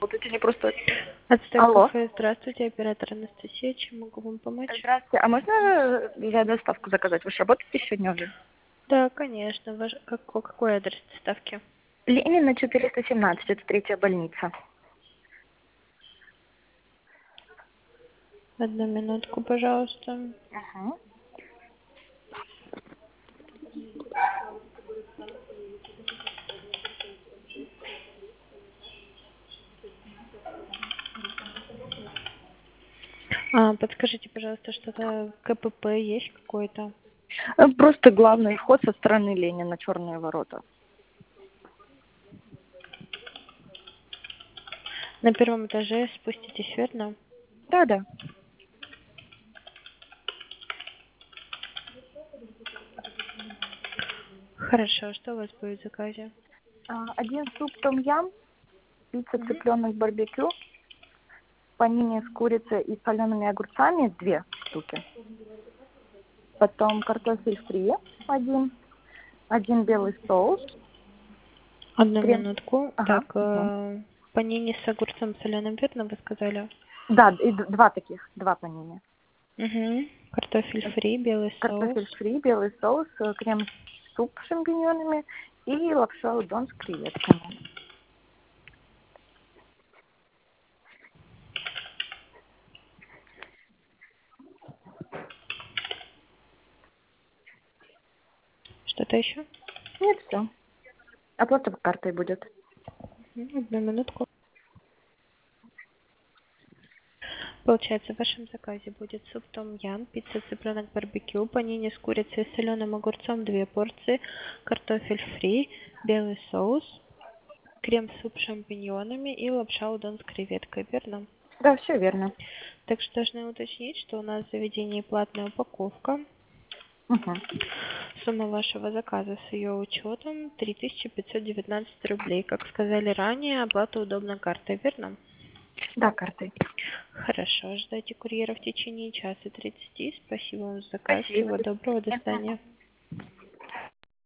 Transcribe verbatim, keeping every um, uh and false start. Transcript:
работать, они просто... Ацтек Алло. кафе, здравствуйте, оператор Анастасия, чем могу вам помочь? Здравствуйте. А можно я доставку заказать? Вы же работаете сегодня уже? Да, конечно, ваш, как, какой адрес доставки? Ленина четыреста семнадцать, это третья больница. Одну минутку, пожалуйста. Ага. А, подскажите, пожалуйста, что-то КПП есть какой-то? Э, Просто главный вход со стороны Ленина, черные ворота. На первом этаже спуститесь, верно? Да, да. Хорошо, что у вас будет в заказе? А, Один суп том-ям, пицца Мгм. цыпленок барбекю, панини с курицей и солеными огурцами, две штуки. Потом картофель фри один, один белый соус, Одну крем. минутку. Ага. Так, Мгм. э, панини с огурцом соленым, верно вы сказали? Да, и д- два таких, два панини. Угу. Картофель фри, белый соус. Картофель фри, белый соус, э, крем-суп с шампиньонами и лапша удон с креветками. Что-то еще? Нет, все. Оплата картой будет. Мгм, одну минутку. Получается, в вашем заказе будет суп том ям, пицца цыпленок барбекю, панини с курицей и соленым огурцом две порции, картофель фри, белый соус, крем-суп с шампиньонами и лапша удон с креветкой, верно? Да, все верно. Также должны уточнить, что у нас в заведении платная упаковка. Угу. Сумма вашего заказа с ее учетом три тысячи пятьсот девятнадцать рублей. Как сказали ранее, оплата удобной картой, верно? Да, картой. Хорошо, ждайте курьера в течение часа тридцати. Спасибо вам за заказ. Спасибо. Всего До доброго, до свидания. свидания.